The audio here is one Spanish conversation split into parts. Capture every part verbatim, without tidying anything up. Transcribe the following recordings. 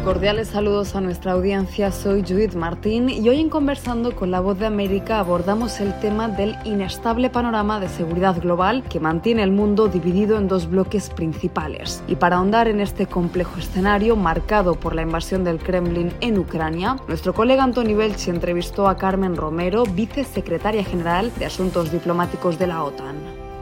Cordiales saludos a nuestra audiencia, soy Judith Martín y hoy en Conversando con La Voz de América abordamos el tema del inestable panorama de seguridad global que mantiene el mundo dividido en dos bloques principales. Y para ahondar en este complejo escenario marcado por la invasión del Kremlin en Ucrania, nuestro colega Antoni Belchi entrevistó a Carmen Romero, vicesecretaria general de Asuntos Diplomáticos de la OTAN.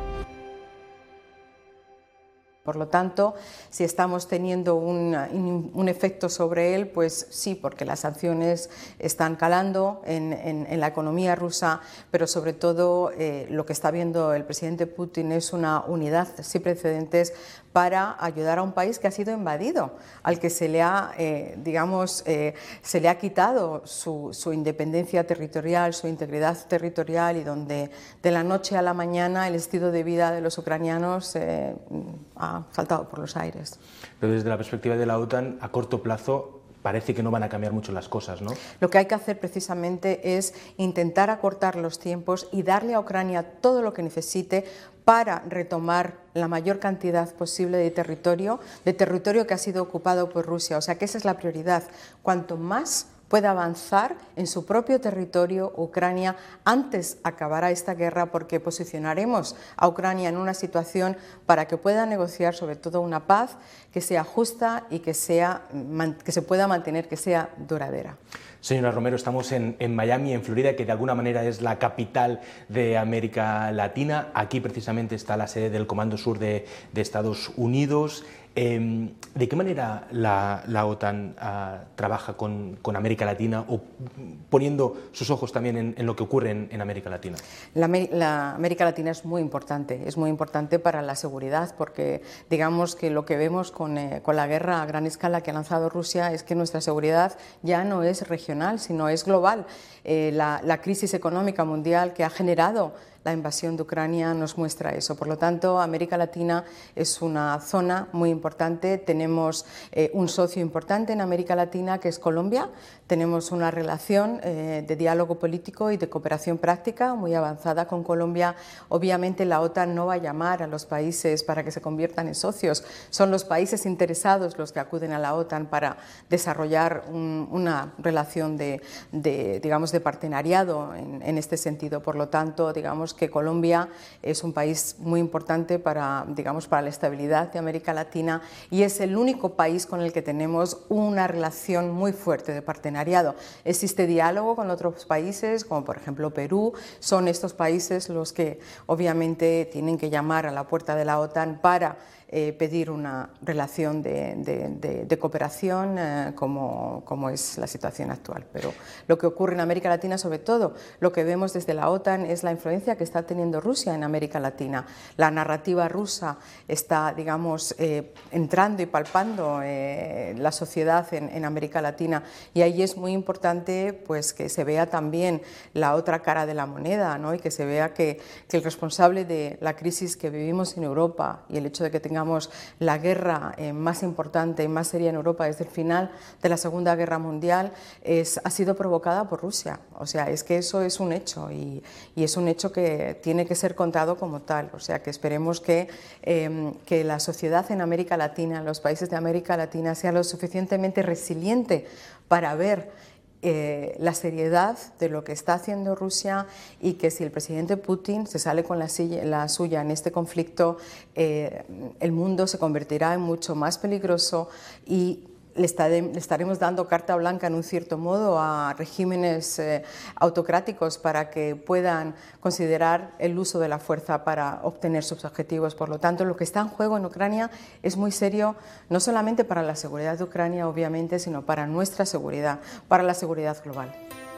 Por lo tanto, si estamos teniendo un, un efecto sobre él, pues sí, porque las sanciones están calando en, en, en la economía rusa, pero sobre todo eh, lo que está viendo el presidente Putin es una unidad sin precedentes para ayudar a un país que ha sido invadido, al que se le ha, eh, digamos, eh, se le ha quitado su, su independencia territorial, su integridad territorial y donde de la noche a la mañana el estilo de vida de los ucranianos eh, ha saltado por los aires. Pero desde la perspectiva de la OTAN, a corto plazo, parece que no van a cambiar mucho las cosas, ¿no? Lo que hay que hacer precisamente es intentar acortar los tiempos y darle a Ucrania todo lo que necesite para retomar la mayor cantidad posible de territorio, de territorio que ha sido ocupado por Rusia. O sea que esa es la prioridad. Cuanto más pueda avanzar en su propio territorio, Ucrania, antes acabará esta guerra, porque posicionaremos a Ucrania en una situación para que pueda negociar sobre todo una paz que sea justa y que, sea, que se pueda mantener, que sea duradera. Señora Romero, estamos en, en Miami, en Florida, que de alguna manera es la capital de América Latina. Aquí precisamente está la sede del Comando Sur de, de Estados Unidos. Eh, ¿De qué manera la, la OTAN uh, trabaja con, con América Latina o poniendo sus ojos también en, en lo que ocurre en, en América Latina? La, la América Latina es muy importante, es muy importante para la seguridad, porque digamos que lo que vemos con, eh, con la guerra a gran escala que ha lanzado Rusia es que nuestra seguridad ya no es regional, sino es global. Eh, la, la crisis económica mundial que ha generado la invasión de Ucrania nos muestra eso. Por lo tanto, América Latina es una zona muy importante. Tenemos eh, un socio importante en América Latina, que es Colombia. Tenemos una relación eh, de diálogo político y de cooperación práctica muy avanzada con Colombia. Obviamente, la OTAN no va a llamar a los países para que se conviertan en socios. Son los países interesados los que acuden a la OTAN para desarrollar un, una relación de, de, digamos, de partenariado en, en este sentido. Por lo tanto, digamos que Colombia es un país muy importante para, digamos, para la estabilidad de América Latina y es el único país con el que tenemos una relación muy fuerte de partenariado. Existe diálogo con otros países, como por ejemplo Perú. Son estos países los que obviamente tienen que llamar a la puerta de la OTAN para Eh, pedir una relación de, de, de, de cooperación eh, como, como es la situación actual. Pero lo que ocurre en América Latina, sobre todo, lo que vemos desde la OTAN es la influencia que está teniendo Rusia en América Latina. La narrativa rusa está, digamos, eh, entrando y palpando eh, la sociedad en, en América Latina, y ahí es muy importante pues, que se vea también la otra cara de la moneda, ¿no? Y que se vea que, que el responsable de la crisis que vivimos en Europa y el hecho de que tengamos la guerra eh, más importante y más seria en Europa desde el final de la Segunda Guerra Mundial es, ha sido provocada por Rusia. O sea, es que eso es un hecho y, y es un hecho que tiene que ser contado como tal. O sea, que esperemos que, eh, que la sociedad en América Latina, en los países de América Latina, sea lo suficientemente resiliente para ver Eh, la seriedad de lo que está haciendo Rusia y que si el presidente Putin se sale con la, silla, la suya en este conflicto, eh, el mundo se convertirá en mucho más peligroso y le, estaré, le estaremos dando carta blanca en un cierto modo a regímenes eh, autocráticos para que puedan considerar el uso de la fuerza para obtener sus objetivos. Por lo tanto, lo que está en juego en Ucrania es muy serio, no solamente para la seguridad de Ucrania, obviamente, sino para nuestra seguridad, para la seguridad global.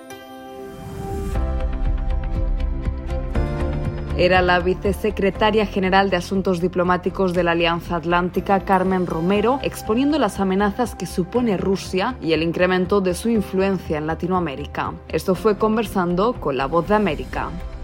Era la vicesecretaria general de Asuntos Diplomáticos de la Alianza Atlántica, Carmen Romero, exponiendo las amenazas que supone Rusia y el incremento de su influencia en Latinoamérica. Esto fue Conversando con La Voz de América.